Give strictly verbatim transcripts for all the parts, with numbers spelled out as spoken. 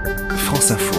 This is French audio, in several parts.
France Info.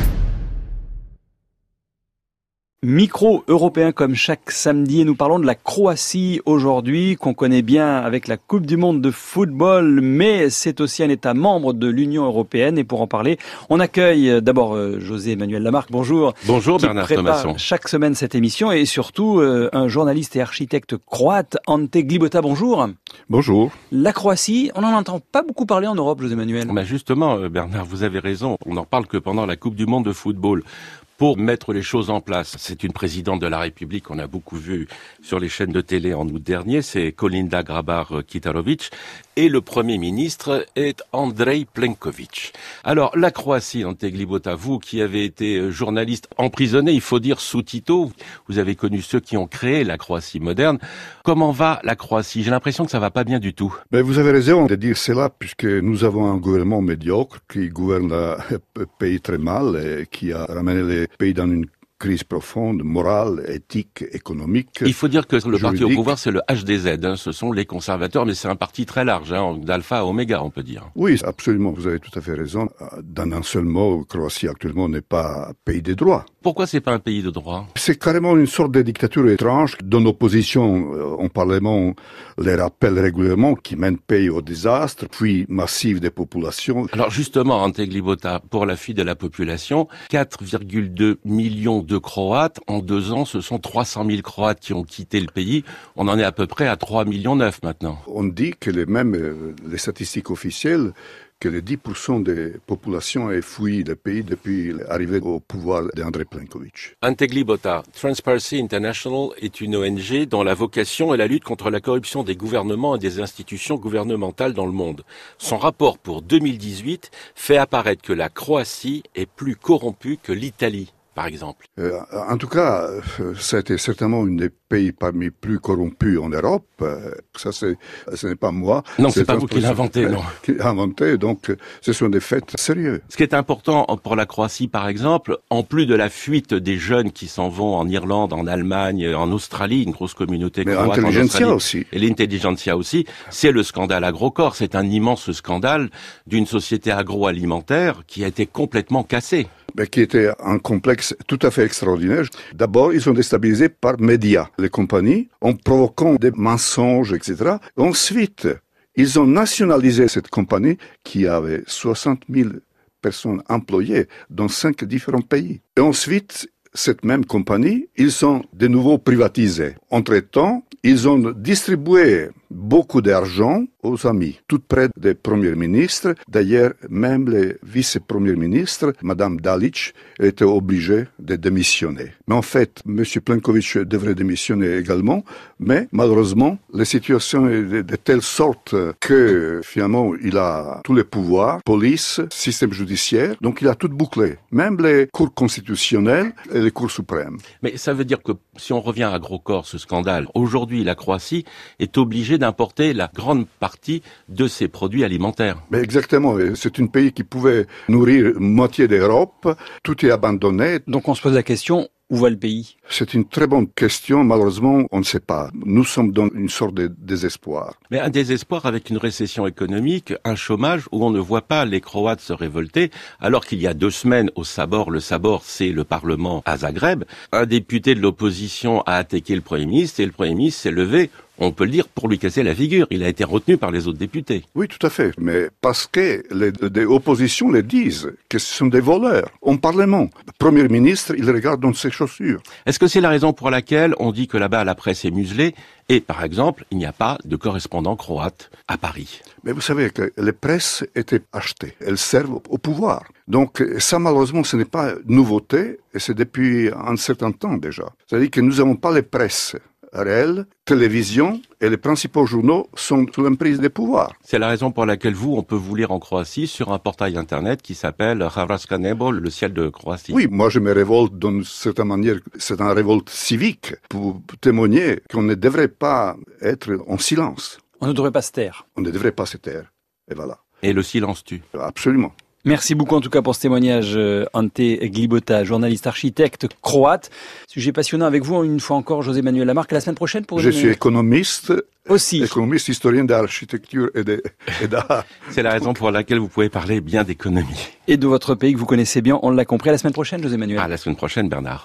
Micro européen comme chaque samedi et nous parlons de la Croatie aujourd'hui qu'on connaît bien avec la Coupe du Monde de football, mais c'est aussi un État membre de l'Union européenne et pour en parler, on accueille d'abord José Emmanuel Lamarque, bonjour. Bonjour Bernard Thomasson. Thomasson. Chaque semaine cette émission et surtout euh, un journaliste et architecte croate, Ante Glibota, bonjour. Bonjour. La Croatie, on n'en entend pas beaucoup parler en Europe, José Emmanuel. Bah justement Bernard, vous avez raison, on n'en parle que pendant la Coupe du Monde de football. Pour mettre les choses en place, c'est une présidente de la République qu'on a beaucoup vu sur les chaînes de télé en août dernier, c'est Kolinda Grabar-Kitarović, et le Premier ministre est Andrej Plenković. Alors, la Croatie, Ante Glibota, vous qui avez été journaliste emprisonné, il faut dire sous Tito, vous avez connu ceux qui ont créé la Croatie moderne. Comment va la Croatie? J'ai l'impression que ça va pas bien du tout. Mais vous avez raison de dire cela, puisque nous avons un gouvernement médiocre qui gouverne le pays très mal et qui a ramené les pays dans une crise profonde, morale, éthique, économique. Il faut dire que le juridique. parti au pouvoir, c'est le H D Z, hein, ce sont les conservateurs, mais c'est un parti très large, hein, d'alpha à oméga, on peut dire. Oui, absolument, vous avez tout à fait raison. Dans un seul mot, Croatie actuellement n'est pas pays des droits. Pourquoi c'est pas un pays de droit? C'est carrément une sorte de dictature étrange dont l'opposition en Parlement les rappelle régulièrement, qui mène pays au désastre, puis massif des populations. Alors justement, Ante Glibota, pour la fuite de la population, quatre virgule deux millions de Croates, en deux ans, ce sont trois cent mille Croates qui ont quitté le pays. On en est à peu près à trois virgule neuf millions maintenant. On dit que les, même les statistiques officielles, que les dix pour cent des populations aient fui le pays depuis l'arrivée au pouvoir d'Andrej Plenković. Ante Glibota, Transparency International est une O N G dont la vocation est la lutte contre la corruption des gouvernements et des institutions gouvernementales dans le monde. Son rapport pour deux mille dix-huit fait apparaître que la Croatie est plus corrompue que l'Italie, par exemple. Euh, en tout cas, ça a été certainement un des pays parmi les plus corrompus en Europe. Euh, ça, c'est, ce n'est pas moi. Non, c'est, c'est pas vous qui l'avez inventé, non. Qui l'a inventé, donc ce sont des faits sérieux. Ce qui est important pour la Croatie, par exemple, en plus de la fuite des jeunes qui s'en vont en Irlande, en Allemagne, en Australie, une grosse communauté Mais croate en Australie, aussi. Et l'intelligentsia aussi, c'est le scandale Agrokor. C'est un immense scandale d'une société agroalimentaire qui a été complètement cassée. Mais qui était un complexe tout à fait extraordinaire. D'abord, ils sont déstabilisés par médias, les compagnies, en provoquant des mensonges, et cetera. Ensuite, ils ont nationalisé cette compagnie qui avait soixante mille personnes employées dans cinq différents pays. Et ensuite, cette même compagnie, ils ont de nouveau privatisé. Entre-temps, ils ont distribué beaucoup d'argent aux amis, tout près des premiers ministres. D'ailleurs, même les vice-premiers ministres, Madame Dalic, était obligée de démissionner. Mais en fait, Monsieur Plenković devrait démissionner également, mais malheureusement, la situation est de, de telle sorte que finalement, il a tous les pouvoirs, police, système judiciaire, donc il a tout bouclé, même les cours constitutionnels et les cours suprêmes. Mais ça veut dire que si on revient à Agrokor, ce scandale, aujourd'hui, la Croatie est obligée d'importer la grande partie de ses produits alimentaires. Mais exactement, c'est un pays qui pouvait nourrir moitié d'Europe, tout est abandonné. Donc on se pose la question, où va le pays? C'est une très bonne question, malheureusement on ne sait pas. Nous sommes dans une sorte de désespoir. Mais un désespoir avec une récession économique, un chômage où on ne voit pas les Croates se révolter, alors qu'il y a deux semaines au Sabor, le Sabor c'est le Parlement à Zagreb, un député de l'opposition a attaqué le Premier ministre et le Premier ministre s'est levé, on peut le dire, pour lui casser la figure. Il a été retenu par les autres députés. Oui, tout à fait. Mais parce que les, les oppositions le disent, que ce sont des voleurs. En Parlement, le Premier ministre, il regarde dans ses chaussures. Est-ce que c'est la raison pour laquelle on dit que là-bas la presse est muselée et, par exemple, il n'y a pas de correspondant croate à Paris? Mais vous savez que les presses étaient achetées. Elles servent au pouvoir. Donc ça, malheureusement, ce n'est pas une nouveauté et c'est depuis un certain temps déjà. C'est-à-dire que nous n'avons pas les presses réelles, télévision et les principaux journaux sont sous l'emprise des pouvoirs. C'est la raison pour laquelle vous, on peut vous lire en Croatie sur un portail internet qui s'appelle Hrvatska nebo, le ciel de Croatie. Oui, moi je me révolte d'une certaine manière, c'est une révolte civique pour témoigner qu'on ne devrait pas être en silence. On ne devrait pas se taire. On ne devrait pas se taire. Et voilà. Et le silence tue. Absolument. Merci beaucoup en tout cas pour ce témoignage, Ante Glibota, journaliste architecte croate. Sujet passionnant avec vous une fois encore, José Manuel Lamarque. La semaine prochaine pour Je une... suis économiste. Aussi. Économiste, historien d'architecture et d'art. C'est la raison pour laquelle vous pouvez parler bien d'économie. Et de votre pays que vous connaissez bien, on l'a compris. À la semaine prochaine, José Manuel. À la semaine prochaine, Bernard.